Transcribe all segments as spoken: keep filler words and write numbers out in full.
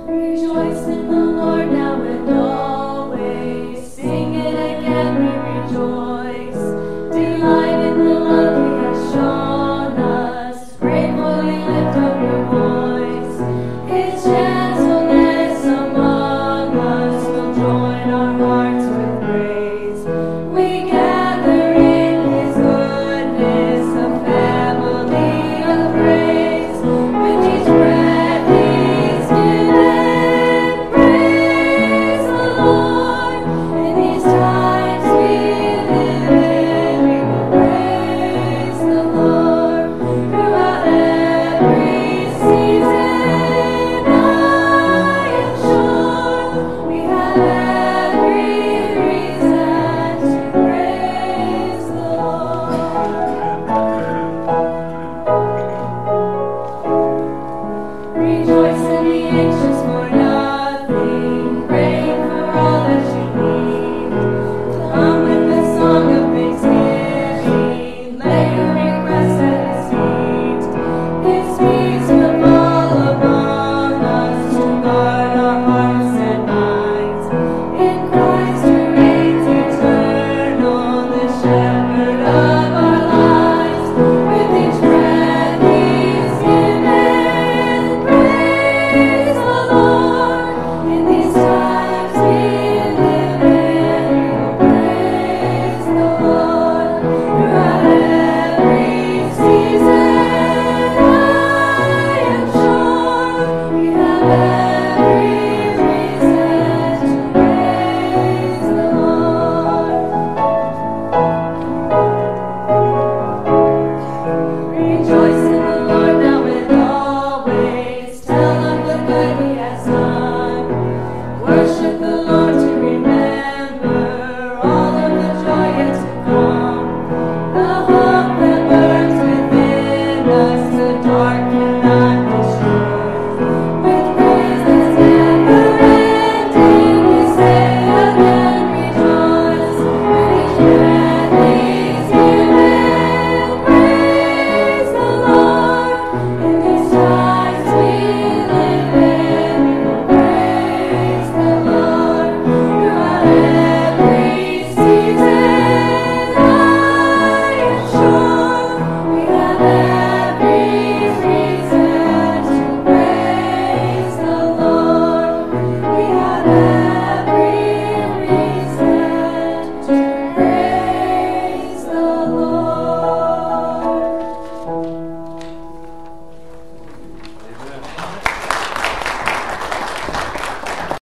Rejoice in the Lord now and always. Sing it again, we rejoice. Delight in the love He has shown us. Gratefully lift up your voice. His gentleness among us will join our hearts with praise. We gather in His goodness, a family of praise. With each breath He's given, praise the Lord. In these times we live in, we will praise the Lord. Throughout every season, I am sure we have every reason to praise the Lord. Rejoice and be anxious for nothing. Pray for all that you need. Come with the song of thanksgiving. Lay your requests at His feet. His peace will fall among us to guard our hearts and minds. In Christ who reigns eternal, the shepherd of our lives. With each breath He's given, praise the Lord. In these times we live in, we will praise the Lord. Throughout every season, I am sure we have every reason to praise the Lord. Rejoice in the Lord now and always. Tell of the good He has done. Worship the Lord to remember all of the joy yet to come. The hope that burns within us, the dark cannot destroy. With praise that's never ending, we say again, rejoice. With each breath He's given, praise the Lord. In these times we live in, we will praise the Lord. Throughout every season, I am sure we have every reason to praise the Lord. We have every reason to praise the Lord.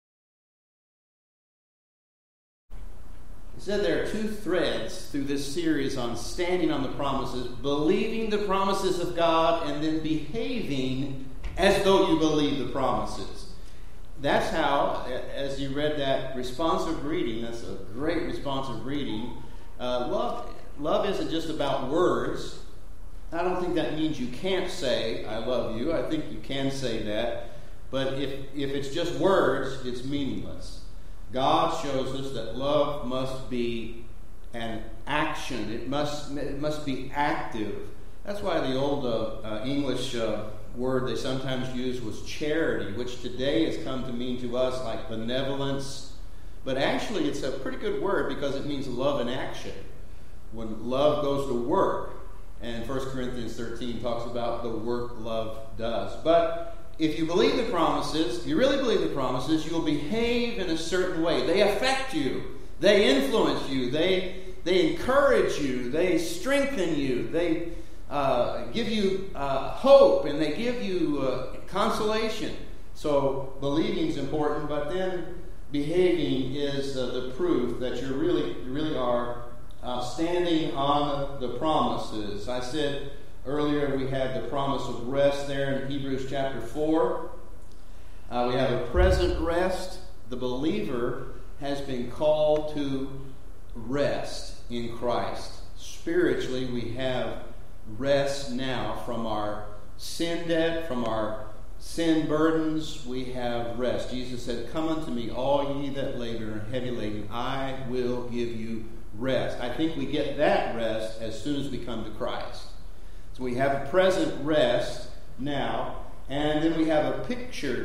He said there are two threads through this series on standing on the promises, believing the promises of God, and then behaving as though you believe the promises. That's how, a- as you read that responsive reading, that's a great responsive reading. Uh, love, love isn't just about words. I don't think that means you can't say, I love you. I think you can say that. But if, if it's just words, it's meaningless. God shows us that love must be an action. It must it must be active. That's why the old uh, uh, English uh, word they sometimes used was charity, which today has come to mean to us like benevolence. But actually it's a pretty good word because it means love in action. When love goes to work. And First Corinthians thirteen talks about the work love does. But if you believe the promises, if you really believe the promises, you will behave in a certain way. They affect you. They influence you. They they encourage you. They strengthen you. They uh, give you uh, hope, and they give you uh, consolation. So believing is important, but then behaving is uh, the proof that you really you really are uh, standing on the promises. I said earlier we had the promise of rest there in Hebrews chapter four. Uh, we have a present rest. The believer has been called to rest in Christ. Spiritually, we have rest now from our sin debt, from our sin burdens. We have rest. Jesus said, "Come unto me, all ye that labor and are heavy laden, I will give you rest." I think we get that rest as soon as we come to Christ. So we have a present rest now, and then we have a pictured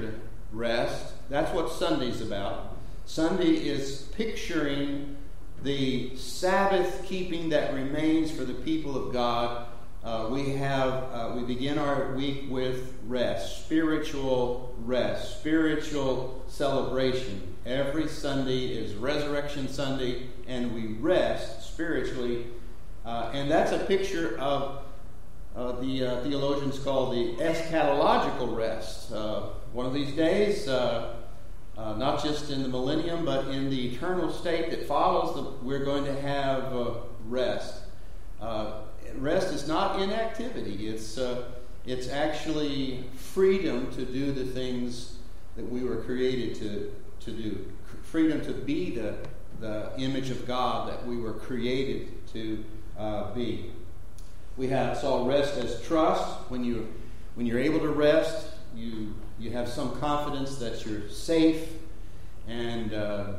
rest. That's what Sunday's about. Sunday is picturing the Sabbath keeping that remains for the people of God. Uh, we have uh, we begin our week with rest, spiritual rest, spiritual celebration. Every Sunday is Resurrection Sunday, and we rest spiritually, uh, and that's a picture of uh, the uh, theologians call the eschatological rest. Uh, one of these days, uh, uh, not just in the millennium, but in the eternal state that follows, the, we're going to have uh, rest. Uh, Rest is not inactivity. It's uh, it's actually freedom to do the things that we were created to to do. Freedom to be the the image of God that we were created to uh, be. We have saw rest as trust. When you when you're able to rest, you you have some confidence that you're safe. And uh, uh,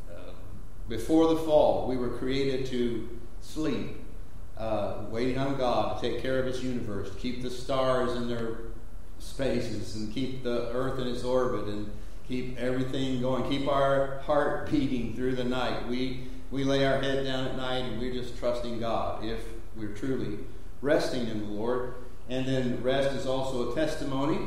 before the fall, we were created to sleep. Uh, waiting on God to take care of His universe, to keep the stars in their spaces, and keep the earth in its orbit, and keep everything going, keep our heart beating through the night. We we lay our head down at night, and we're just trusting God if we're truly resting in the Lord. And then rest is also a testimony.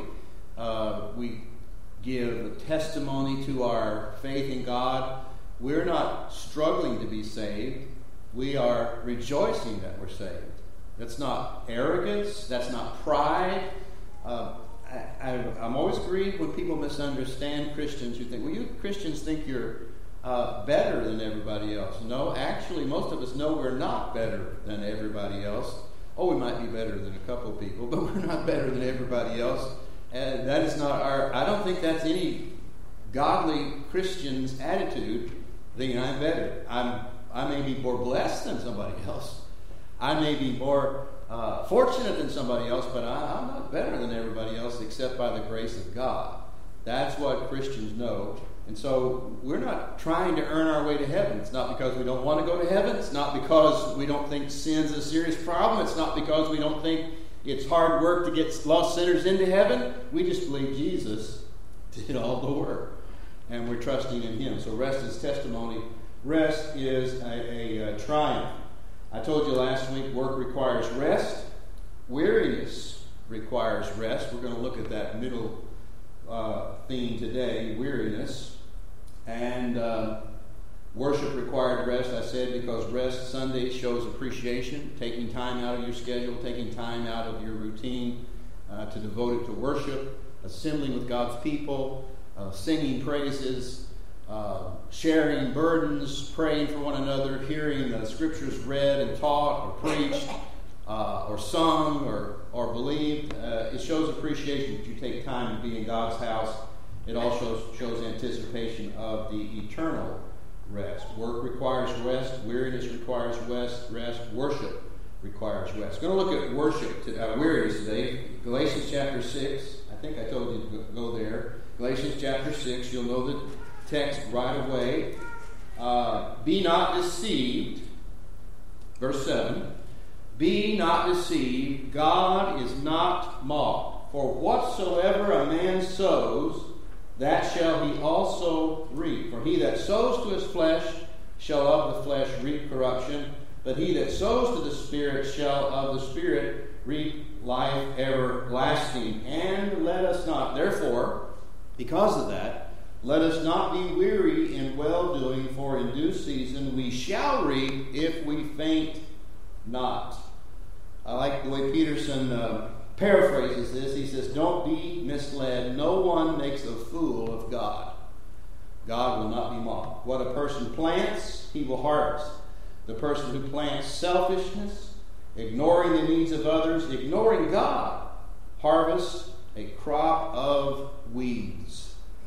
Uh, we give a testimony to our faith in God. We're not struggling to be saved. We are rejoicing that we're saved. That's not arrogance. That's not pride. Uh, I, I, I'm always grieved when people misunderstand Christians who think, well, you Christians think you're uh, better than everybody else. No, actually, most of us know we're not better than everybody else. Oh, we might be better than a couple people, but we're not better than everybody else. And that is not our, I don't think that's any godly Christian's attitude, thinking I'm better. I'm I may be more blessed than somebody else. I may be more uh, fortunate than somebody else, but I, I'm not better than everybody else except by the grace of God. That's what Christians know. And so we're not trying to earn our way to heaven. It's not because we don't want to go to heaven. It's not because we don't think sin's a serious problem. It's not because we don't think it's hard work to get lost sinners into heaven. We just believe Jesus did all the work. And we're trusting in Him. So rest is testimony. Rest is a, a, a triumph. I told you last week, work requires rest. Weariness requires rest. We're going to look at that middle uh, theme today, weariness. And uh, worship required rest, I said, because rest Sunday shows appreciation, taking time out of your schedule, taking time out of your routine uh, to devote it to worship, assembling with God's people, uh, singing praises, Uh, sharing burdens, praying for one another, hearing the scriptures read and taught or preached uh, or sung or, or believed. Uh, it shows appreciation that you take time to be in God's house. It also shows anticipation of the eternal rest. Work requires rest. Weariness requires rest. Rest. Worship requires rest. We're going to look at worship, to, uh, weariness today. Galatians chapter six. I think I told you to go there. Galatians chapter six. You'll know that text right away. Uh, be not deceived. Verse seven. Be not deceived. God is not mocked. For whatsoever a man sows, that shall he also reap. For he that sows to his flesh shall of the flesh reap corruption. But he that sows to the Spirit shall of the Spirit reap life everlasting. And let us not, therefore, because of that, let us not be weary in well-doing, for in due season we shall reap if we faint not. I like the way Peterson uh, paraphrases this. He says, don't be misled. No one makes a fool of God. God will not be mocked. What a person plants, he will harvest. The person who plants selfishness, ignoring the needs of others, ignoring God, harvests a crop of weeds.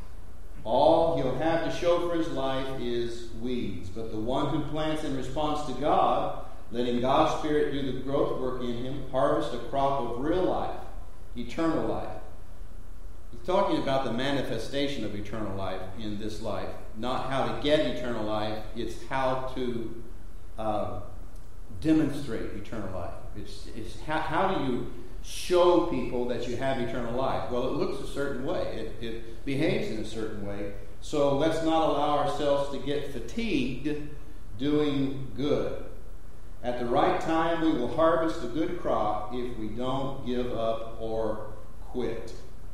All he'll have to show for his life is weeds. But the one who plants in response to God, letting God's Spirit do the growth work in him, harvest a crop of real life, eternal life. He's talking about the manifestation of eternal life in this life, not how to get eternal life. It's how to uh, demonstrate eternal life. It's, it's how, how do you show people that you have eternal life? Well, it looks a certain way. It, it behaves in a certain way. So let's not allow ourselves to get fatigued doing good. At the right time, we will harvest a good crop if we don't give up or quit.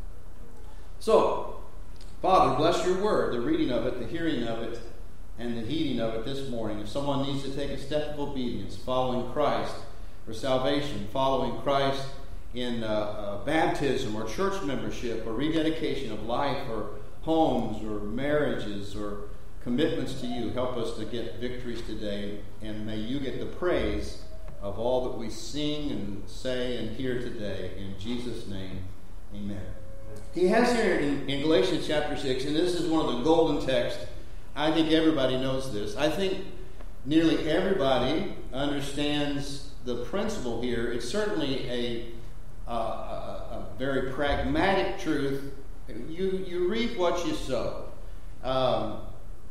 So, Father, bless your word, the reading of it, the hearing of it, and the heeding of it this morning. If someone needs to take a step of obedience, following Christ for salvation, following Christ in uh, uh, baptism or church membership or rededication of life or homes or marriages or commitments to you, help us to get victories today, and may you get the praise of all that we sing and say and hear today. In Jesus' name, amen. He has here in, in Galatians chapter six, and this is one of the golden texts. I think everybody knows this. I think nearly everybody understands the principle here. It's certainly a, uh, a, a very pragmatic truth. You, you reap what you sow. Um,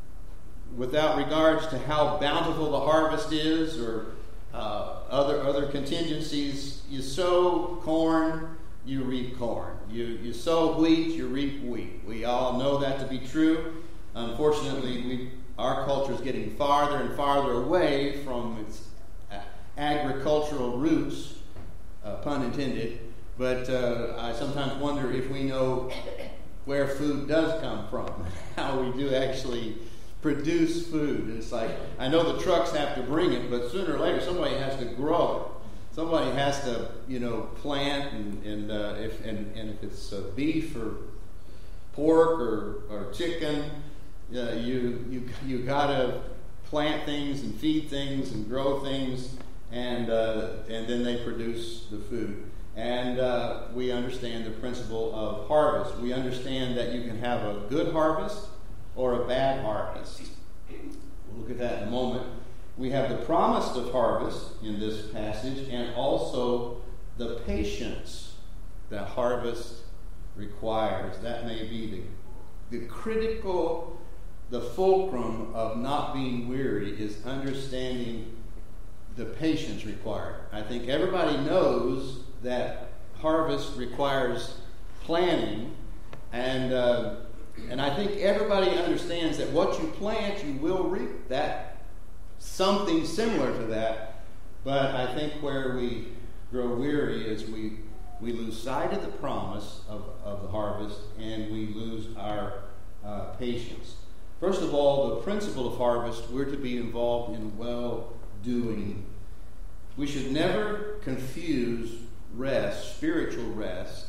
without regards to how bountiful the harvest is or uh, other other contingencies, you sow corn, you reap corn. You, you sow wheat, you reap wheat. We all know that to be true. Unfortunately, we, our culture is getting farther and farther away from its agricultural roots, uh, pun intended. But uh, I sometimes wonder if we know where food does come from, how we do actually produce food. It's like, I know the trucks have to bring it, but sooner or later somebody has to grow it. Somebody has to, you know, plant, and, and uh, if and, and if it's uh, beef or pork or, or chicken, uh, you you you gotta plant things and feed things and grow things, and uh, and then they produce the food. And uh, we understand the principle of harvest. We understand that you can have a good harvest or a bad harvest. We'll look at that in a moment. We have the promise of harvest in this passage, and also the patience that harvest requires. That may be the, the critical, the fulcrum of not being weary, is understanding the patience required. I think everybody knows that harvest requires planning, and uh, and I think everybody understands that what you plant, you will reap that, something similar to that. But I think where we grow weary is we we lose sight of the promise of, of the harvest, and we lose our uh, patience. First of all, the principle of harvest, we're to be involved in well-doing. We should never confuse rest, spiritual rest,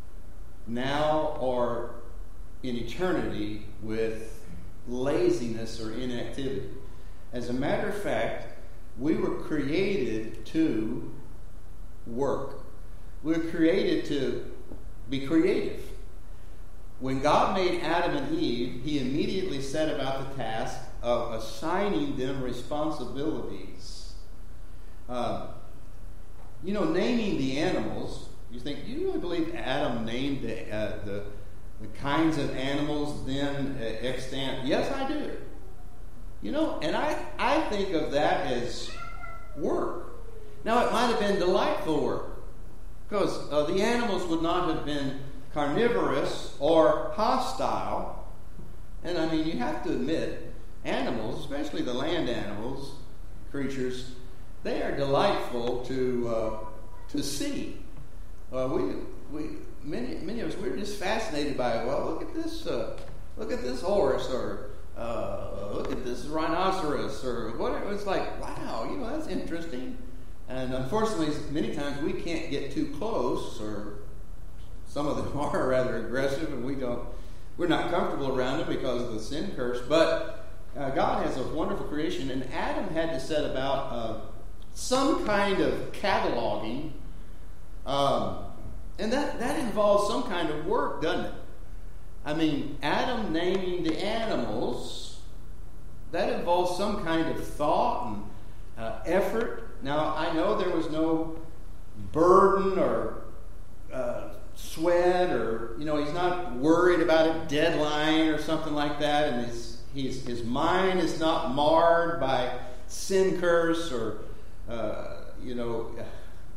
now or in eternity, with laziness or inactivity. As a matter of fact, we were created to work. We were created to be creative. When God made Adam and Eve, he immediately set about the task of assigning them responsibilities. Uh, you know, naming the animals, you think, you really believe Adam named the, uh, the, the kinds of animals then uh, extant? Yes, I do. You know, and I, I think of that as work. Now, it might have been delightful work, because uh, the animals would not have been carnivorous or hostile. And I mean, you have to admit, animals, especially the land animals, creatures, they are delightful to uh, to see. Uh, we we many many of us, we're just fascinated by, well, look at this uh, look at this horse, or uh, look at this rhinoceros, or whatever. It's like, wow, you know, that's interesting. And unfortunately, many times we can't get too close, or some of them are rather aggressive, and we don't, we're not comfortable around it because of the sin curse. But uh, God has a wonderful creation, and Adam had to set about uh, some kind of cataloging, um, and that, that involves some kind of work, doesn't it? I mean, Adam naming the animals, that involves some kind of thought and uh, effort. Now, I know there was no burden or uh, sweat, or, you know, he's not worried about a deadline or something like that, and his, his, his mind is not marred by sin curse or, uh, you know,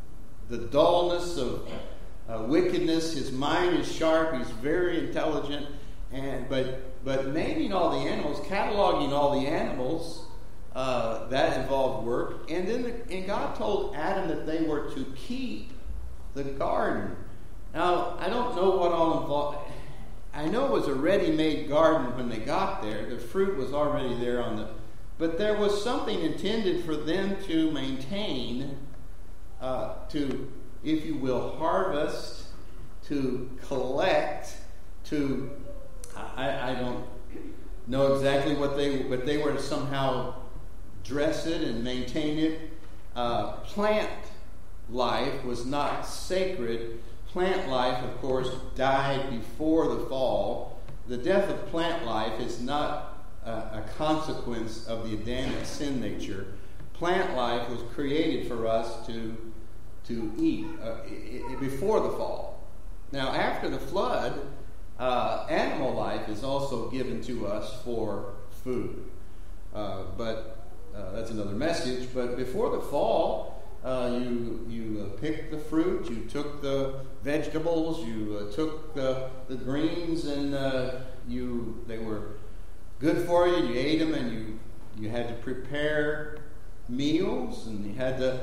the dullness of uh, wickedness. His mind is sharp. He's very intelligent. And but but naming all the animals, cataloging all the animals, uh, that involved work. And then the, and God told Adam that they were to keep the garden. Now, I don't know what all involved. I know it was a ready-made garden when they got there. The fruit was already there on the... But there was something intended for them to maintain, uh, to, if you will, harvest, to collect, to... I, I don't know exactly what they... But they were to somehow dress it and maintain it. Uh, plant life was not sacred. Plant life, of course, died before the fall. The death of plant life is not a, a consequence of the Adamic sin nature. Plant life was created for us to, to eat uh, it, it, before the fall. Now, after the flood, uh, animal life is also given to us for food. Uh, but uh, that's another message. But before the fall, Uh, you you uh, picked the fruit, you took the vegetables, you uh, took the, the greens, and uh, you they were good for you. You ate them, and you you had to prepare meals, and you had to.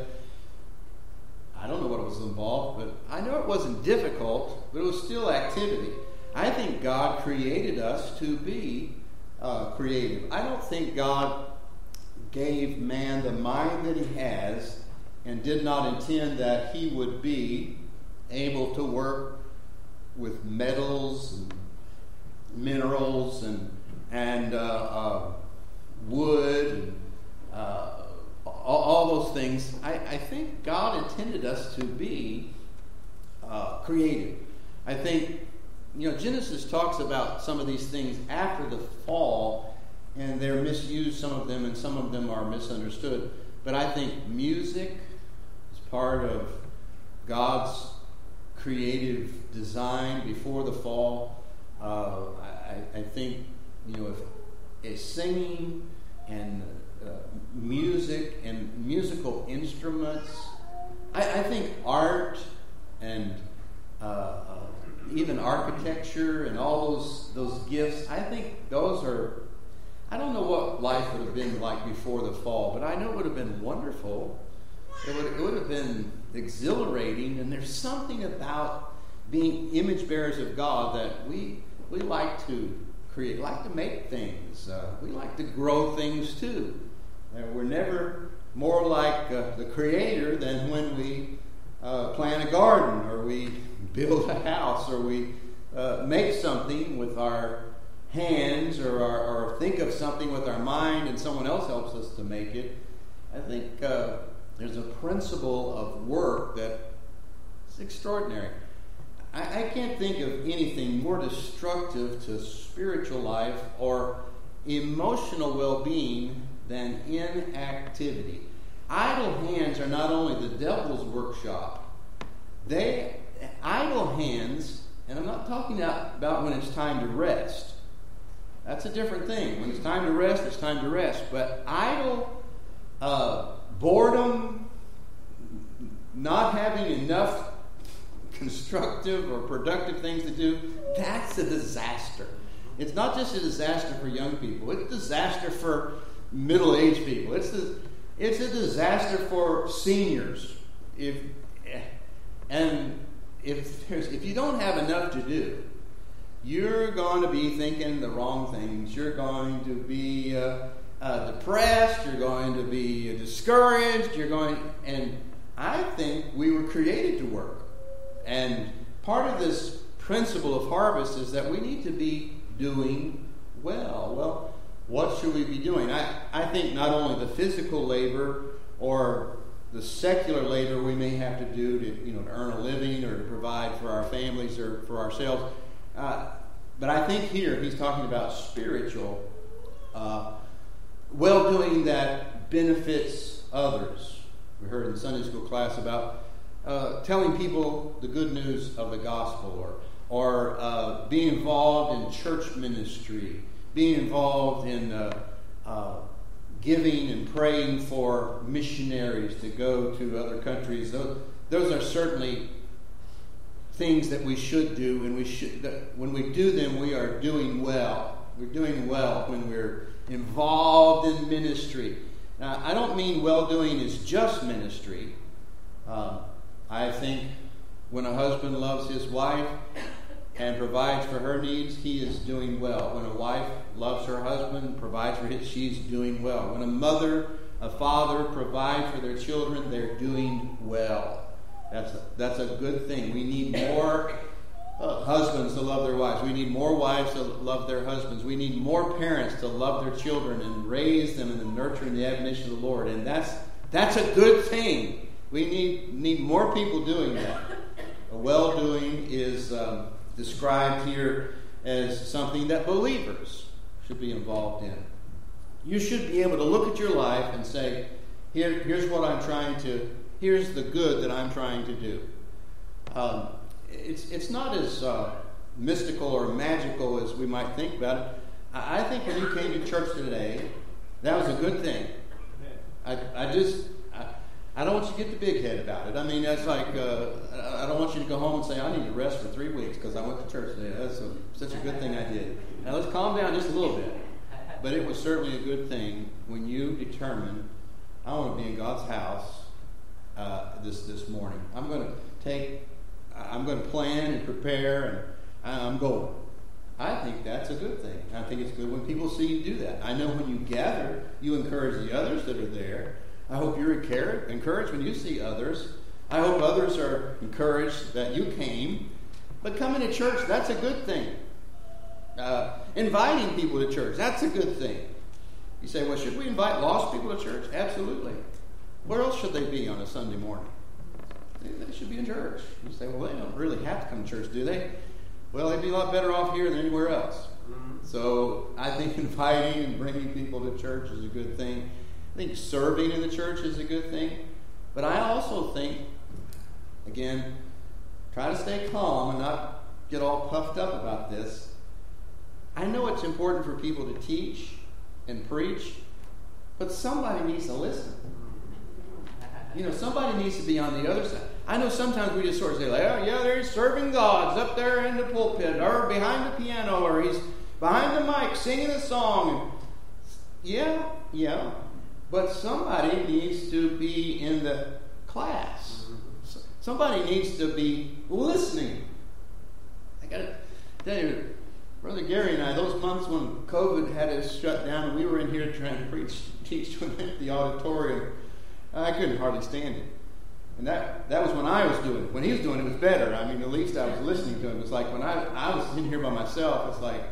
I don't know what was involved, but I know it wasn't difficult, but it was still activity. I think God created us to be uh, creative. I don't think God gave man the mind that he has and did not intend that he would be able to work with metals and minerals and and uh, uh, wood and uh, all, all those things. I, I think God intended us to be uh, creative. I think, you know, Genesis talks about some of these things after the fall, and they're misused, some of them, and some of them are misunderstood. But I think music part of God's creative design before the fall. Uh, I, I think, you know, if, if singing and uh, music and musical instruments, I, I think art and uh, uh, even architecture and all those those gifts, I think those are. I don't know what life would have been like before the fall, but I know it would have been wonderful. It would, it would have been exhilarating, and there's something about being image bearers of God that we we like to create, like to make things. Uh, we like to grow things too. Uh, we're never more like uh, the Creator than when we uh, plant a garden, or we build a house, or we uh, make something with our hands, or, our, or think of something with our mind, and someone else helps us to make it. I think... Uh, There's a principle of work that is extraordinary. I, I can't think of anything more destructive to spiritual life or emotional well-being than inactivity. Idle hands are not only the devil's workshop. They, idle hands, and I'm not talking about when it's time to rest. That's a different thing. When it's time to rest, it's time to rest. But idle uh, boredom, not having enough constructive or productive things to do, that's a disaster. It's not just a disaster for young people. It's a disaster for middle-aged people. It's a, it's a disaster for seniors. If and if there's, if you don't have enough to do, you're going to be thinking the wrong things. You're going to be uh, uh, depressed. You're going to be discouraged. You're going, and I think we were created to work. And part of this principle of harvest is that we need to be doing well. Well, what should we be doing? I, I think not only the physical labor or the secular labor we may have to do to, you know, to earn a living or to provide for our families or for ourselves. Uh, but I think here he's talking about spiritual uh, well-doing that benefits others. We heard in Sunday school class about uh, telling people the good news of the gospel, or or uh, being involved in church ministry, being involved in uh, uh, giving and praying for missionaries to go to other countries. Those, those are certainly things that we should do, and we should. That when we do them, we are doing well. We're doing well when we're involved in ministry. Now, I don't mean well-doing is just ministry. Um, I think when a husband loves his wife and provides for her needs, he is doing well. When a wife loves her husband, provides for his, she's doing well. When a mother, a father provide for their children, they're doing well. That's a, that's a good thing. We need more uh, husbands to love their wives. We need more wives to love their husbands. We need more parents to love their children and raise them in the nurture and the admonition of the Lord. And that's that's a good thing. We need need more people doing that. A well-doing is um, described here as something that believers should be involved in. You should be able to look at your life and say, Here, here's what I'm trying to, here's the good that I'm trying to do. Um, it's it's not as uh, mystical or magical as we might think about it. I, I think when you came to church today, that was a good thing. I, I just... I don't want you to get the big head about it. I mean, that's like, uh, I don't want you to go home and say, I need to rest for three weeks because I went to church today. That's a, such a good thing I did. Now, let's calm down just a little bit. But it was certainly a good thing when you determined, I want to be in God's house uh, this this morning. I'm going to take, I'm going to plan and prepare, and I'm going. I think that's a good thing. I think it's good when people see you do that. I know when you gather, you encourage the others that are there. I hope you're encouraged when you see others. I hope others are encouraged that you came. But coming to church, that's a good thing. Uh, inviting people to church, that's a good thing. You say, well, should we invite lost people to church? Absolutely. Where else should they be on a Sunday morning? They should be in church. You say, well, they don't really have to come to church, do they? Well, they'd be a lot better off here than anywhere else. So I think inviting and bringing people to church is a good thing. I think serving in the church is a good thing. But I also think, again, try to stay calm and not get all puffed up about this. I know it's important for people to teach and preach, but somebody needs to listen. You know, somebody needs to be on the other side. I know sometimes we just sort of say, like, oh, yeah, there's serving God's up there in the pulpit or behind the piano or he's behind the mic singing a song. Yeah, yeah. But somebody needs to be in the class. Somebody needs to be listening. I got to tell you, Brother Gary and I, those months when COVID had us shut down and we were in here trying to preach, teach to an empty auditorium, I couldn't hardly stand it. And that, that was when I was doing it. When he was doing it, it was better. I mean, at least I was listening to him. It was like when I, I was in here by myself, it's like,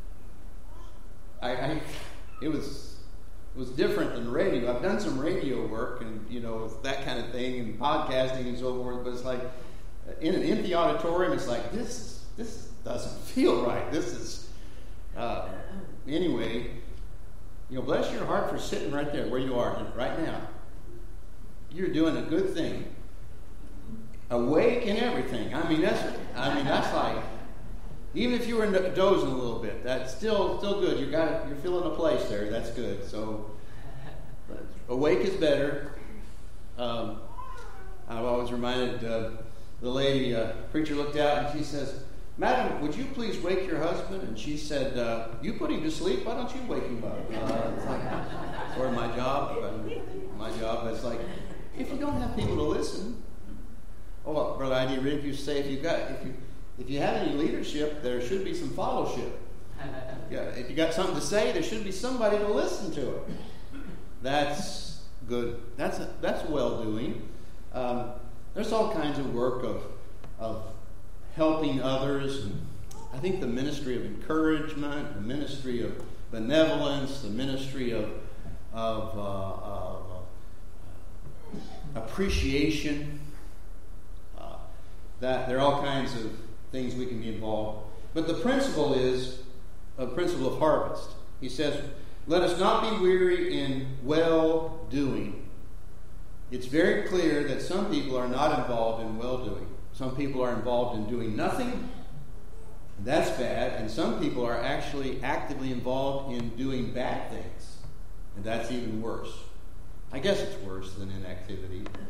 I, I it was... It was different than radio. I've done some radio work and, you know, that kind of thing and podcasting and so forth, but it's like in an empty auditorium, it's like, this is, this doesn't feel right. This is, uh, anyway, you know, bless your heart for sitting right there where you are right now. You're doing a good thing. Awake and everything. I mean, that's, I mean, that's like, even if you were dozing a little bit, that's still still good. You got it, you're feeling a place there. That's good. So awake is better. Um, I've always reminded uh, the lady, uh, preacher looked out and she says, "Madam, would you please wake your husband?" And she said, uh, "You put him to sleep. Why don't you wake him up?" Uh, it's like sort of my job. My job. It's like if you don't have people to listen. Oh, well, Brother I D. Rick, you say if you got if you If you have any leadership, there should be some fellowship. Yeah, if you got something to say, there should be somebody to listen to it. That's good. That's a, that's well-doing. Um, there's all kinds of work of of helping others. And I think the ministry of encouragement, the ministry of benevolence, the ministry of of, uh, of uh, appreciation. Uh, that there are all kinds of things we can be involved. But the principle is a principle of harvest. He says, let us not be weary in well-doing. It's very clear that some people are not involved in well-doing. Some people are involved in doing nothing, and that's bad. And some people are actually actively involved in doing bad things, and that's even worse. I guess it's worse than inactivity.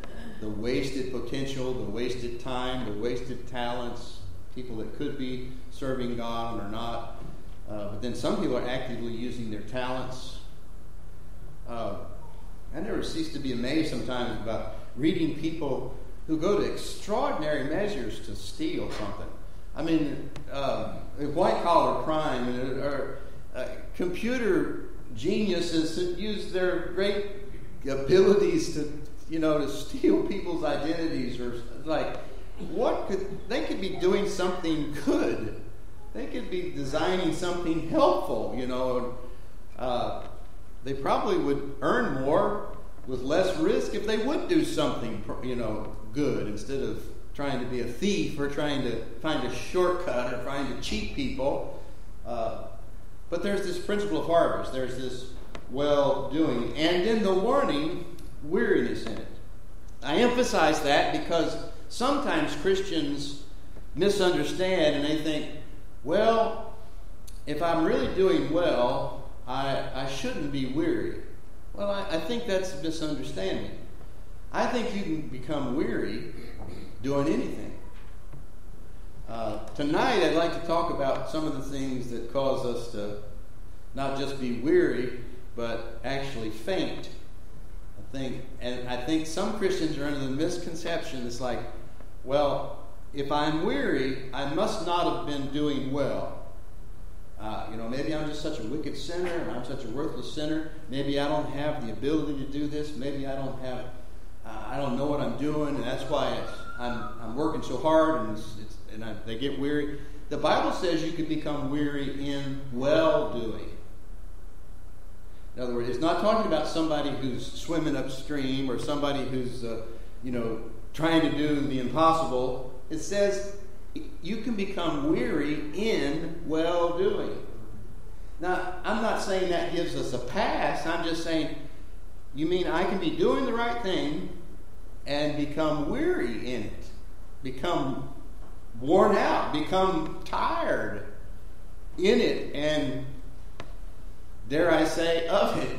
the wasted potential, the wasted time, the wasted talents, people that could be serving God and are not. Uh, but then some people are actively using their talents. Uh, I never cease to be amazed sometimes about reading people who go to extraordinary measures to steal something. I mean, uh, white-collar crime or uh, computer geniuses that use their great abilities to, you know, to steal people's identities, or like, what could they could be doing something good? They could be designing something helpful, you know. Uh, they probably would earn more with less risk if they would do something, you know, good instead of trying to be a thief or trying to find a shortcut or trying to cheat people. Uh, but there's this principle of harvest. There's this well-doing. And in the warning, weariness in it. I emphasize that because sometimes Christians misunderstand and they think, well, if I'm really doing well, I, I shouldn't be weary. Well, I, I think that's a misunderstanding. I think you can become weary doing anything. Uh, tonight, I'd like to talk about some of the things that cause us to not just be weary, but actually faint. I think, and I think some Christians are under the misconception. It's like, well, if I'm weary, I must not have been doing well. Uh, you know, maybe I'm just such a wicked sinner, and I'm such a worthless sinner. Maybe I don't have the ability to do this. Maybe I don't have, uh, I don't know what I'm doing, and that's why it's, I'm I'm working so hard, and it's, it's, and I, they get weary. The Bible says you can become weary in well-doing. In other words, it's not talking about somebody who's swimming upstream or somebody who's, uh, you know, trying to do the impossible. It says you can become weary in well-doing. Now, I'm not saying that gives us a pass. I'm just saying, you mean I can be doing the right thing and become weary in it, become worn out, become tired in it, and dare I say, of it.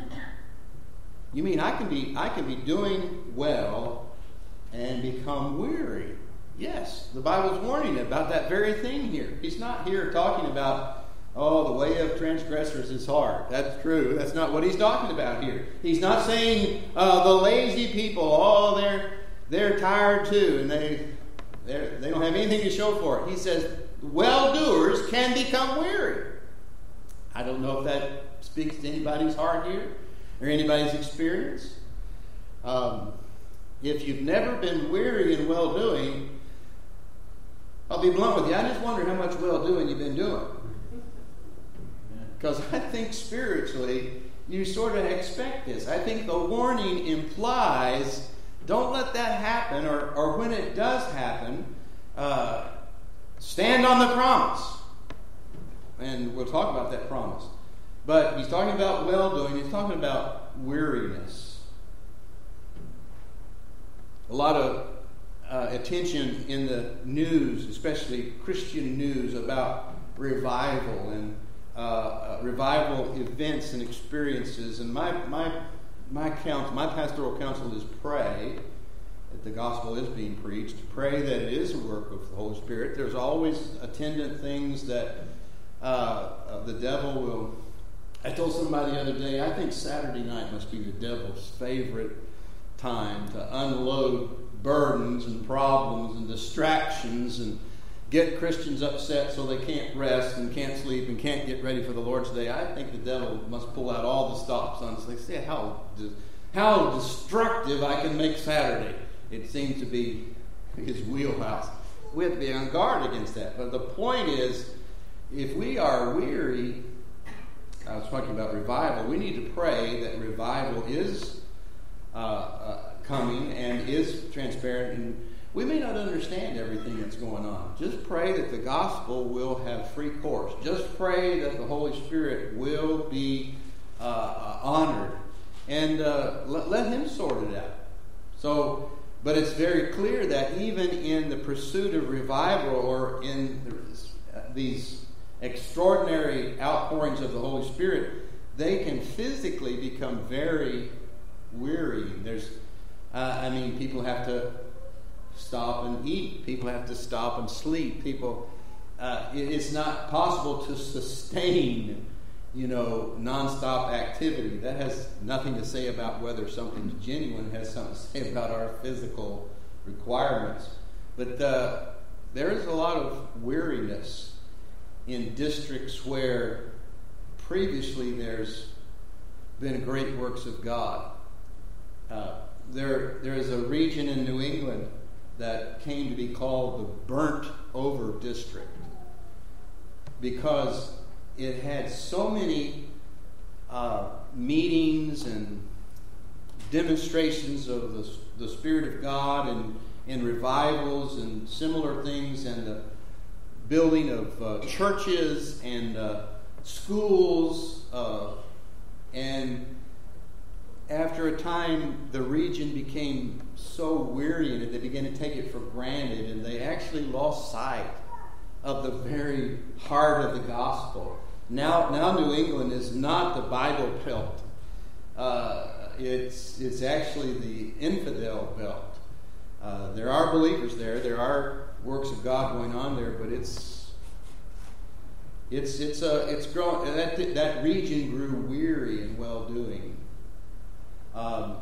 You mean I can be I can be doing well and become weary? Yes, the Bible's warning about that very thing here. He's not here talking about, oh, the way of transgressors is hard. That's true. That's not what he's talking about here. He's not saying uh, the lazy people, oh, they're they're tired too, and they they they don't have anything to show for it. He says well-doers can become weary. I don't know if that speaks to anybody's heart here or anybody's experience. Um, if you've never been weary in well-doing, I'll be blunt with you. I just wonder how much well-doing you've been doing. Because I think spiritually, you sort of expect this. I think the warning implies, don't let that happen, or, or when it does happen, uh, stand on the promise. And we'll talk about that promise. But he's talking about well-doing. He's talking about weariness. A lot of uh, attention in the news, especially Christian news, about revival and uh, uh, revival events and experiences. And my my my counsel, my pastoral counsel is pray that the gospel is being preached. Pray that it is a work of the Holy Spirit. There's always attendant things that uh, uh, the devil will. I told somebody the other day, I think Saturday night must be the devil's favorite time to unload burdens and problems and distractions and get Christians upset so they can't rest and can't sleep and can't get ready for the Lord's Day. I think the devil must pull out all the stops on us. They say how, how destructive I can make Saturday. It seems to be his wheelhouse. We have to be on guard against that. But the point is, if we are weary, I was talking about revival, we need to pray that revival is uh, uh, coming and is transparent. And we may not understand everything that's going on. Just pray that the gospel will have free course. Just pray that the Holy Spirit will be uh, uh, honored. And uh, let, let him sort it out. So, but it's very clear that even in the pursuit of revival or in the, uh, these extraordinary outpourings of the Holy Spirit, they can physically become very weary. There's Uh, I mean, people have to stop and eat. People have to stop and sleep. People, uh, it, it's not possible to sustain, you know, nonstop activity. That has nothing to say about whether something's genuine. It has something to say about our physical requirements. But uh, there is a lot of weariness in districts where previously there's been great works of God. Uh, there, there is a region in New England that came to be called the Burnt Over District because it had so many uh, meetings and demonstrations of the, the Spirit of God and, and revivals and similar things, and the building of uh, churches and uh, schools, uh, and after a time the region became so weary in it, they began to take it for granted, and they actually lost sight of the very heart of the gospel. Now, now New England is not the Bible belt. Uh, it's it's actually the infidel belt. Uh, there are believers there. There are works of God going on there, but it's it's it's a it's growing. That that region grew weary in well-doing. Um,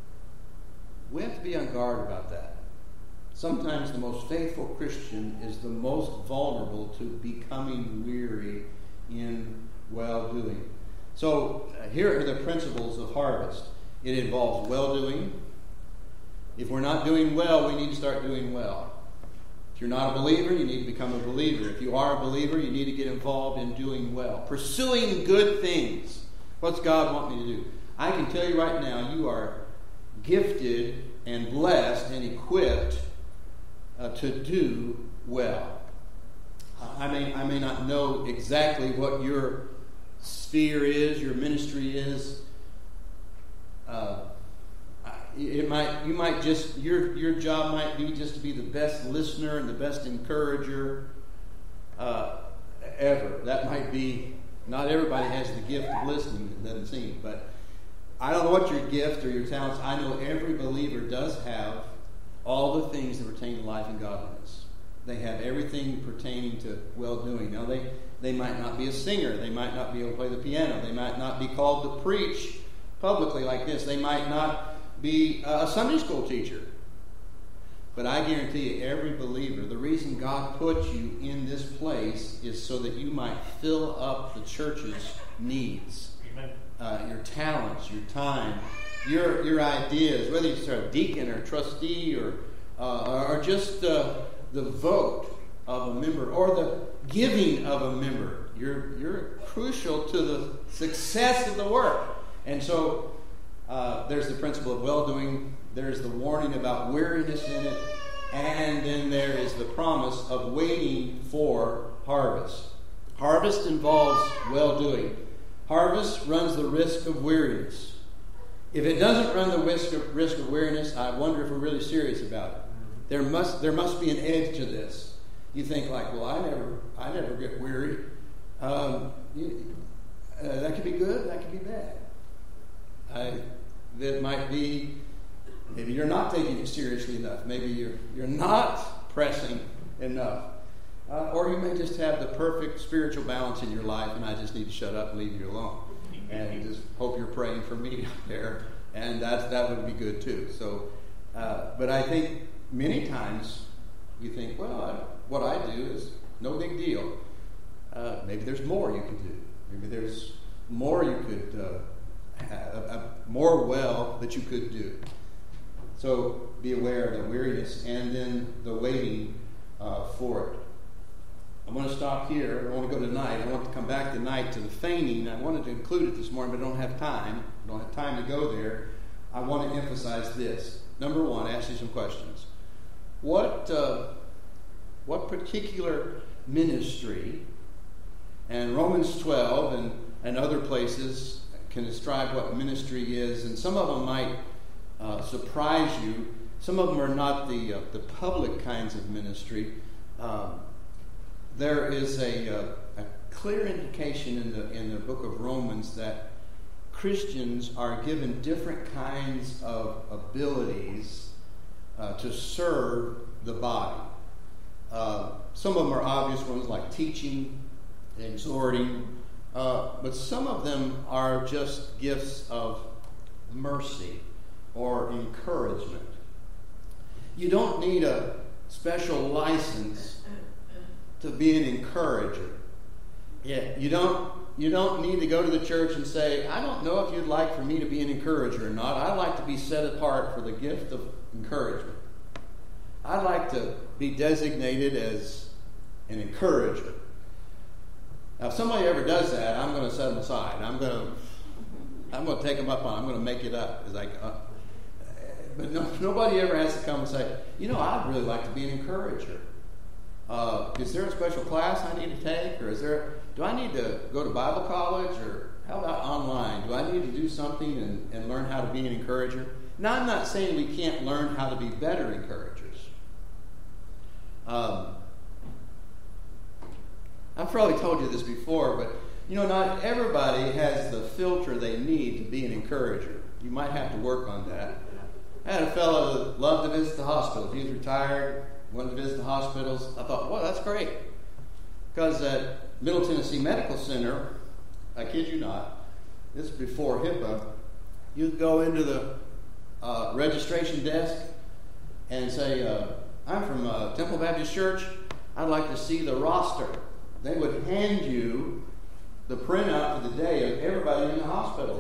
we have to be on guard about that. Sometimes the most faithful Christian is the most vulnerable to becoming weary in well-doing. So uh, here are the principles of harvest. It involves well-doing. If we're not doing well, we need to start doing well. If you're not a believer, you need to become a believer. If you are a believer, you need to get involved in doing well. Pursuing good things. What's God want me to do? I can tell you right now, you are gifted and blessed and equipped uh, to do well. I may, I may not know exactly what your sphere is, your ministry is. Uh, it might, you might just, your your job might be just to be the best listener and the best encourager uh, ever. That might be, not everybody has the gift of listening, it doesn't seem, but I don't know what your gift or your talents. I know every believer does have all the things that pertain to life and godliness. They have everything pertaining to well-doing. Now, they, they might not be a singer. They might not be able to play the piano. They might not be called to preach publicly like this. They might not be a Sunday school teacher. But I guarantee you, every believer, the reason God put you in this place is so that you might fill up the church's needs. Amen. Uh, your talents, your time, your your ideas, whether you're a deacon or a trustee or uh, or just uh, the vote of a member or the giving of a member. You're you're crucial to the success of the work. And so uh, there's the principle of well-doing. There's the warning about weariness in it. And then there is the promise of waiting for harvest. Harvest involves well-doing. Harvest runs the risk of weariness. If it doesn't run the risk of, risk of weariness, I wonder if we're really serious about it. There must there must be an edge to this. You think like, well, I never I never get weary. Um, you, uh, that could be good. That could be bad. I, that might be. Maybe you're not taking it seriously enough. Maybe you're you're not pressing enough. Uh, or you may just have the perfect spiritual balance in your life, and I just need to shut up and leave you alone. And just hope you're praying for me out there, and that that would be good too. So, uh, but I think many times you think, well, I, what I do is no big deal. Uh, maybe there's more you can do. Maybe there's more you could uh, have, uh, more well that you could do. So be aware of the weariness and then the waiting uh, for it. I want to stop here. I want to go tonight. I want to come back tonight to the feigning. I wanted to include it this morning, but I don't have time. I don't have time to go there. I want to emphasize this. Number one, ask you some questions. What uh, what particular ministry, and Romans twelve and, and other places can describe what ministry is, and some of them might uh, surprise you. Some of them are not the uh, the public kinds of ministry. Um, There is a, uh, a clear indication in the in the book of Romans that Christians are given different kinds of abilities uh, to serve the body. Uh, some of them are obvious ones like teaching, exhorting, uh, but some of them are just gifts of mercy or encouragement. You don't need a special license to be an encourager. Yeah, you don't you don't need to go to the church and say, I don't know if you'd like for me to be an encourager or not. I'd like to be set apart for the gift of encouragement. I'd like to be designated as an encourager. Now, if somebody ever does that, I'm going to set them aside. I'm going to I'm going to take them up on it. I'm going to make it up. It's like, uh, but no, nobody ever has to come and say, you know, I'd really like to be an encourager. Uh, is there a special class I need to take? Or is there, do I need to go to Bible college? Or how about online? Do I need to do something and, and learn how to be an encourager? Now, I'm not saying we can't learn how to be better encouragers. Um, I've probably told you this before, but, you know, not everybody has the filter they need to be an encourager. You might have to work on that. I had a fellow that loved to visit the hospital. He was retired, wanted to visit the hospitals. I thought, well, that's great. Because at Middle Tennessee Medical Center, I kid you not, this is before HIPAA, you'd go into the uh, registration desk and say, uh, I'm from uh, Temple Baptist Church. I'd like to see the roster. They would hand you the printout for the day of everybody in the hospital.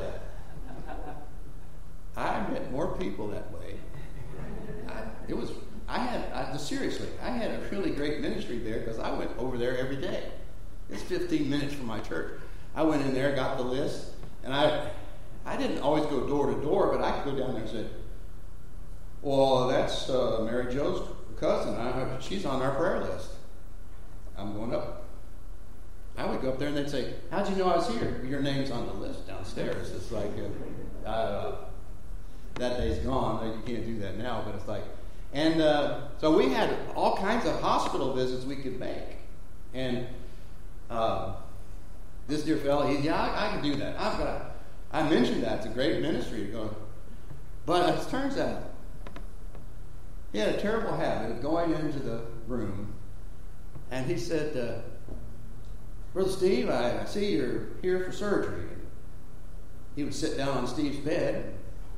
I met more people that way. I, it was, I had, I, seriously, I had a really great ministry there because I went over there every day. It's fifteen minutes from my church. I went in there, got the list, and I I didn't always go door to door, but I could go down there and say, well, that's uh, Mary Jo's cousin. I, she's on our prayer list. I'm going up. I would go up there and they'd say, how'd you know I was here? Your name's on the list downstairs. It's like, uh, uh, that day's gone. You can't do that now, but it's like, and uh, so we had all kinds of hospital visits we could make. And uh, this dear fellow, he, yeah, I, I can do that. I've got, I mentioned that. It's a great ministry to go. But it turns out, he had a terrible habit of going into the room, and he said, uh, Brother Steve, I, I see you're here for surgery. He would sit down on Steve's bed,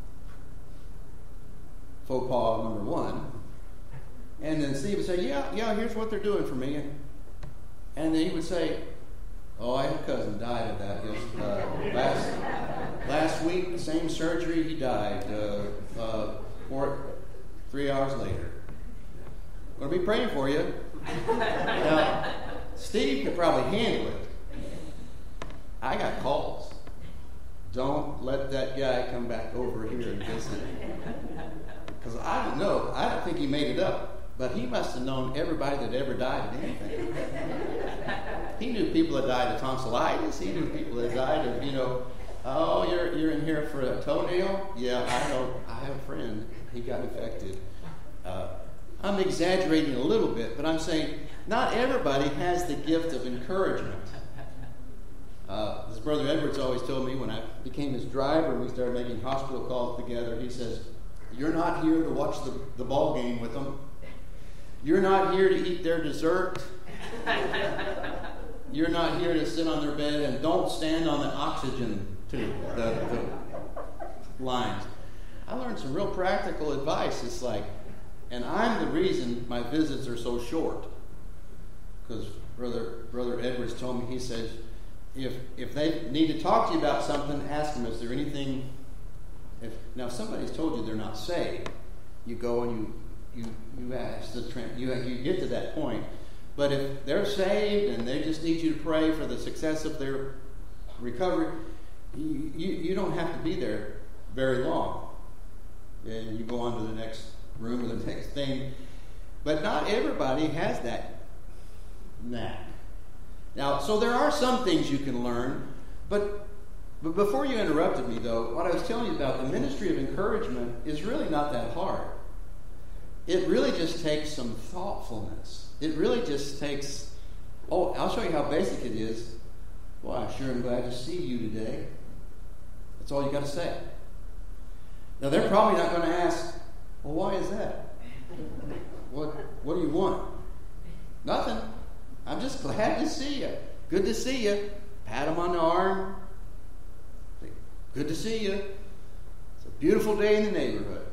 faux pas number one, and then Steve would say, yeah, yeah, here's what they're doing for me. And, and then he would say, oh, I had a cousin died of that yes, uh, last last week, the same surgery, he died uh, uh, four, three hours later. I'm going to be praying for you. Now, Steve could probably handle it. I got calls. Don't let that guy come back over here and visit. Because I don't know. I don't think he made it up. But he must have known everybody that ever died of anything. He knew people that died of tonsillitis. He knew people that died of, you know, oh, you're you're in here for a toenail? Yeah, I know. I have a friend. He got infected. Uh, I'm exaggerating a little bit, but I'm saying not everybody has the gift of encouragement. Uh, his brother Edwards always told me when I became his driver and we started making hospital calls together, he says, you're not here to watch the, the ball game with them. You're not here to eat their dessert. You're not here to sit on their bed, and don't stand on the oxygen tube, the, the lines. I learned some real practical advice. It's like, and I'm the reason my visits are so short. Because Brother Brother Edwards told me, he says, if if they need to talk to you about something, ask them, is there anything, if now if somebody's told you they're not saved, you go and you you you ask the you you get to that point. But if they're saved and they just need you to pray for the success of their recovery, you you, you don't have to be there very long. And you go on to the next room or the next thing. But not everybody has that knack. Now, so there are some things you can learn, but but before you interrupted me, though, what I was telling you about the ministry of encouragement is really not that hard. It really just takes some thoughtfulness. It really just takes, oh, I'll show you how basic it is. Well, I sure am glad to see you today. That's all you got to say. Now, they're probably not going to ask, well, why is that? What, what do you want? Nothing. I'm just glad to see you. Good to see you. Pat them on the arm. Say, good to see you. It's a beautiful day in the neighborhood.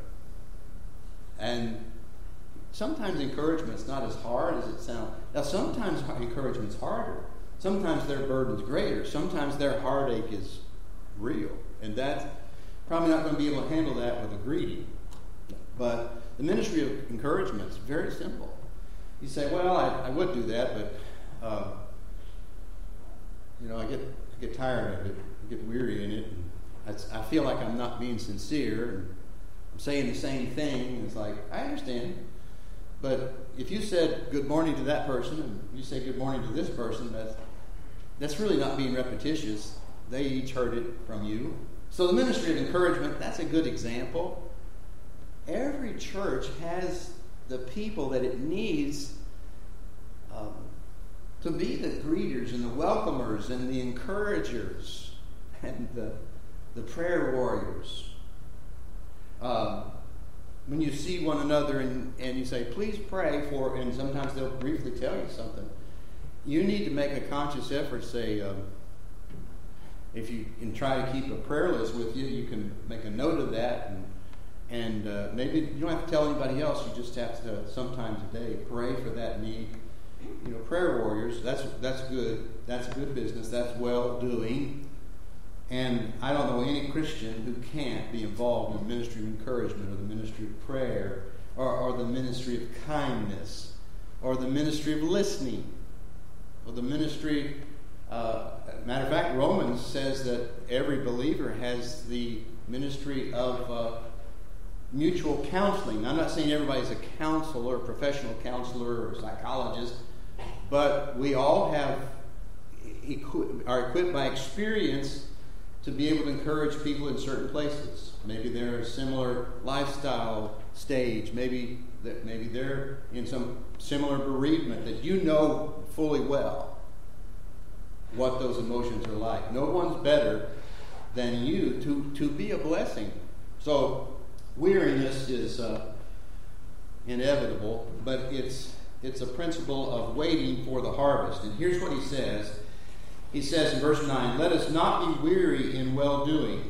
And sometimes encouragement's not as hard as it sounds. Now, sometimes encouragement's harder. Sometimes their burden's greater. Sometimes their heartache is real. And that's probably not going to be able to handle that with a greeting. But the ministry of encouragement is very simple. You say, well, I, I would do that, but uh, you know, I get I get tired of it, I get weary in it, and I, I feel like I'm not being sincere, and I'm saying the same thing. And it's like, I understand, but if you said good morning to that person, and you say good morning to this person, that's that's really not being repetitious. They each heard it from you. So the ministry of encouragement, that's a good example. Every church has the people that it needs um, to be the greeters and the welcomers and the encouragers and the, the prayer warriors. Um, when you see one another and, and you say, please pray for, and sometimes they'll briefly tell you something, you need to make a conscious effort, say, um, if you can try to keep a prayer list with you, you can make a note of that, and And uh, maybe you don't have to tell anybody else. You just have to, sometimes a day, pray for that need. You know, prayer warriors, that's that's good. That's good business. That's well-doing. And I don't know any Christian who can't be involved in the ministry of encouragement or the ministry of prayer or, or the ministry of kindness or the ministry of listening or the ministry... Uh, matter of fact, Romans says that every believer has the ministry of... Uh, mutual counseling. I'm not saying everybody's a counselor, a professional counselor or psychologist, but we all have equi- are equipped by experience to be able to encourage people in certain places. Maybe they're a similar lifestyle stage. Maybe that maybe they're in some similar bereavement that you know fully well what those emotions are like. No one's better than you to, to be a blessing. So weariness is uh, inevitable, but it's it's a principle of waiting for the harvest. And here's what he says. He says in verse nine, let us not be weary in well-doing,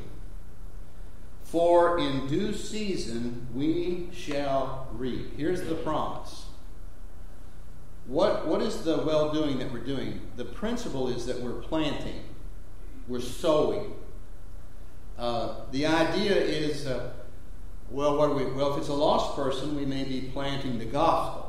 for in due season we shall reap. Here's the promise. What, what is the well-doing that we're doing? The principle is that we're planting. We're sowing. Uh, the idea is... Uh, Well, what do we? Well, if it's a lost person, we may be planting the gospel.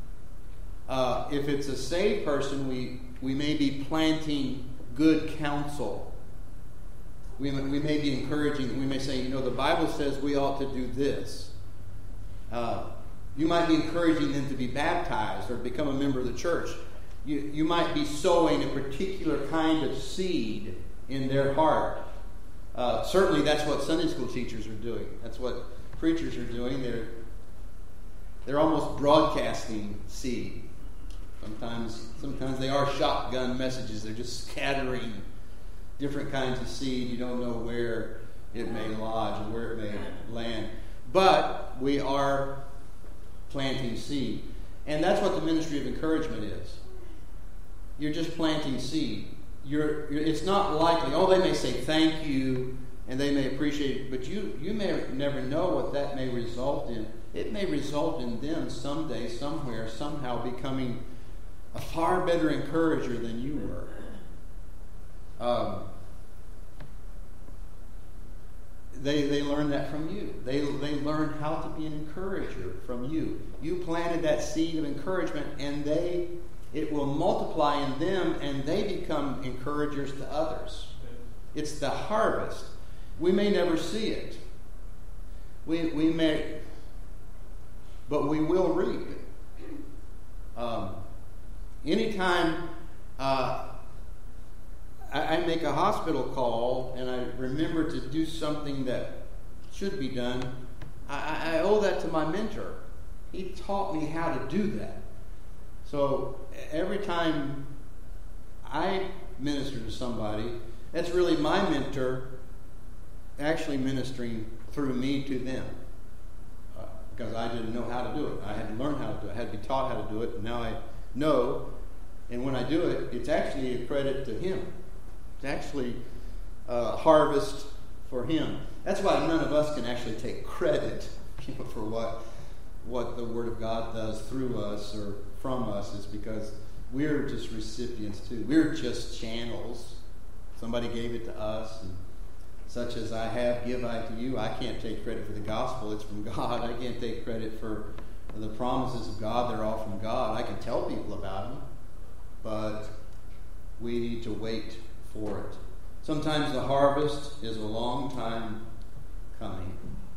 Uh, if it's a saved person, we we may be planting good counsel. We we may be encouraging. We may say, you know, the Bible says we ought to do this. Uh, you might be encouraging them to be baptized or become a member of the church. You you might be sowing a particular kind of seed in their heart. Uh, certainly, that's what Sunday school teachers are doing. That's what preachers are doing. They're they're almost broadcasting seed. Sometimes sometimes they are shotgun messages. They're just scattering different kinds of seed. You don't know where it may lodge or where it may land. But we are planting seed. And that's what the ministry of encouragement is. You're just planting seed. You're, you're it's not likely, oh, they may say thank you, and they may appreciate it, but you, you may never know what that may result in. It may result in them someday, somewhere, somehow becoming a far better encourager than you were. Um, they they learn that from you. They they learn how to be an encourager from you. You planted that seed of encouragement, and they it will multiply in them, and they become encouragers to others. It's the harvest. We may never see it. We we may, but we will reap it. Um, anytime uh, I, I make a hospital call and I remember to do something that should be done, I, I owe that to my mentor. He taught me how to do that. So every time I minister to somebody, that's really my mentor actually ministering through me to them. Uh, because I didn't know how to do it. I had to learn how to do it. I had to be taught how to do it, and now I know. And when I do it, it's actually a credit to Him. It's actually a harvest for Him. That's why none of us can actually take credit, you know, for what what the Word of God does through us or from us, is because we're just recipients too. We're just channels. Somebody gave it to us, and such as I have, give I to you. I can't take credit for the gospel. It's from God. I can't take credit for the promises of God. They're all from God. I can tell people about them, but we need to wait for it. Sometimes the harvest is a long time coming.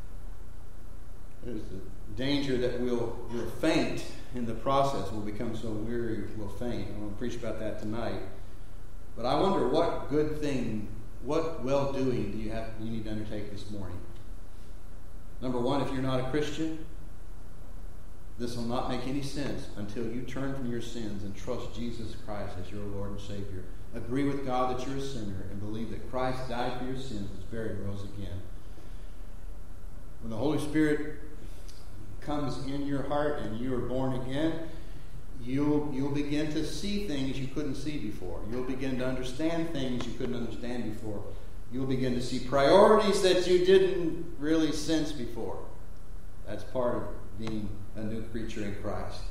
There's the danger that we'll, we'll faint in the process. We'll become so weary we'll faint. I'm going to preach about that tonight. But I wonder what good thing, what well-doing do you have you need to undertake this morning? Number one, if you're not a Christian, this will not make any sense until you turn from your sins and trust Jesus Christ as your Lord and Savior. Agree with God that you're a sinner and believe that Christ died for your sins, was buried, and rose again. When the Holy Spirit comes in your heart and you are born again, you'll you'll begin to see things you couldn't see before. You'll begin to understand things you couldn't understand before. You'll begin to see priorities that you didn't really sense before. That's part of being a new creature in Christ.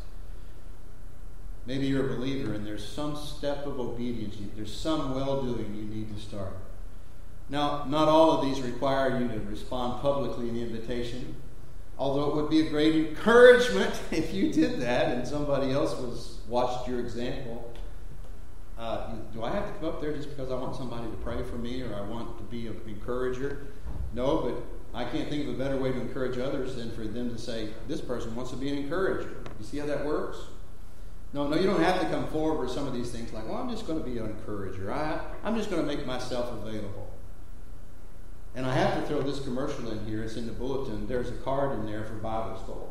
Maybe you're a believer and there's some step of obedience, there's some well-doing you need to start. Now, not all of these require you to respond publicly in the invitation, although it would be a great encouragement if you did that and somebody else was watched your example. Uh, do I have to come up there just because I want somebody to pray for me or I want to be an encourager? No, but I can't think of a better way to encourage others than for them to say, this person wants to be an encourager. You see how that works? No, no, you don't have to come forward with some of these things like, well, I'm just going to be an encourager. I, I'm just going to make myself available. And I have to throw this commercial in here. It's in the bulletin. There's a card in there for Bible School.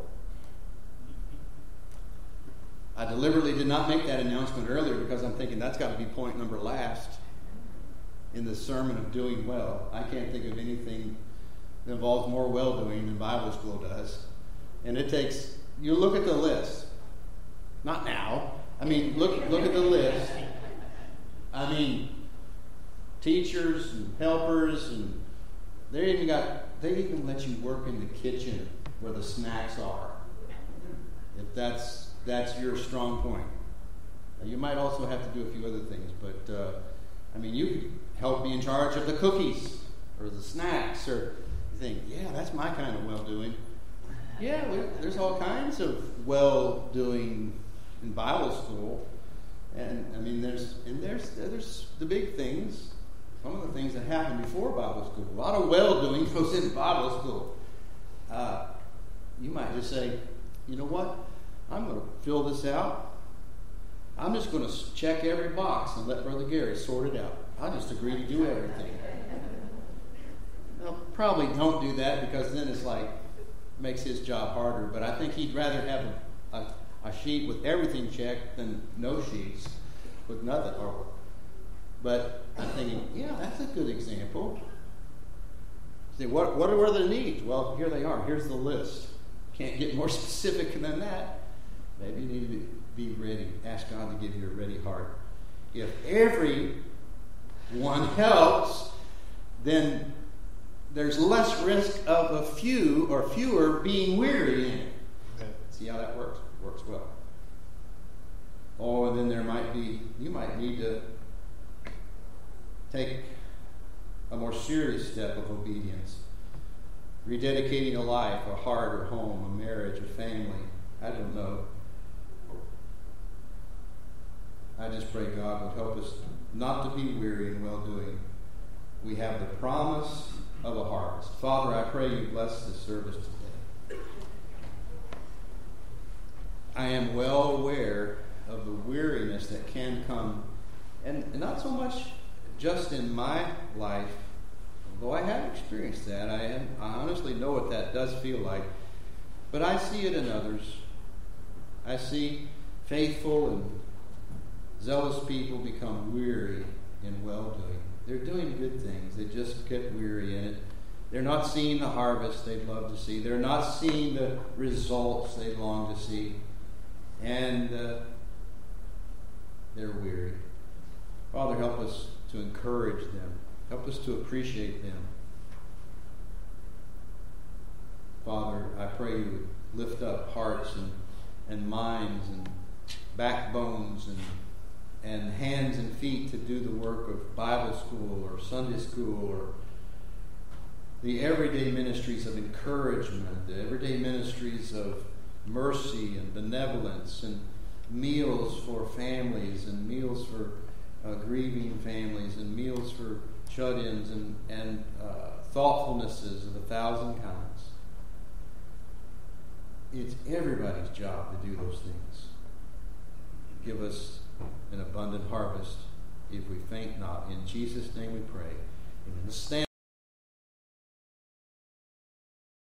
I deliberately did not make that announcement earlier because I'm thinking that's got to be point number last in the sermon of doing well. I can't think of anything that involves more well-doing than Bible School does. And it takes, you look at the list. Not now. I mean, look look at the list. I mean, teachers and helpers, and they even got they even let you work in the kitchen where the snacks are. If that's that's your strong point. Now, you might also have to do a few other things, but uh, I mean, you could help be in charge of the cookies or the snacks, or you think, yeah, that's my kind of well-doing. Yeah, we, there's all kinds of well-doing in Bible school, and I mean, there's and there's there's the big things. Some of the things that happen before Bible school. A lot of well-doing goes into Bible school. Uh, you might just say, you know what? I'm going to fill this out. I'm just going to check every box and let Brother Gary sort it out. I'll just agree to do everything. Well, probably don't do that because then it's like makes his job harder. But I think he'd rather have a, a a sheet with everything checked than no sheets with nothing. Or, but I'm thinking, yeah, that's a good example. See, what what are the needs? Well, here they are. Here's the list. Can't get more specific than that. Maybe you need to be ready. Ask God to give you a ready heart. If everyone helps, then there's less risk of a few or fewer being weary in it. See how that works? Works well. Oh, and then there might be, you might need to take a more serious step of obedience. Rededicating a life, a heart, or home, a marriage, a family. I don't know. I just pray God would help us not to be weary in well-doing. We have the promise of a harvest. Father, I pray you bless this service today. I am well aware of the weariness that can come, and not so much just in my life, although I have experienced that. I, am, I honestly know what that does feel like, but I see it in others. I see faithful and zealous people become weary in well-doing. They're doing good things. They just get weary in it. They're not seeing the harvest they'd love to see. They're not seeing the results they long to see. And uh, they're weary. Father, help us to encourage them. Help us to appreciate them. Father, I pray you would lift up hearts and, and minds and backbones and, and hands and feet to do the work of Bible school or Sunday school or the everyday ministries of encouragement, the everyday ministries of mercy and benevolence and meals for families and meals for uh, grieving families and meals for shut-ins and, and uh, thoughtfulnesses of a thousand kinds. It's everybody's job to do those things. Give us an abundant harvest if we faint not. In Jesus' name we pray. Amen. Let's stand.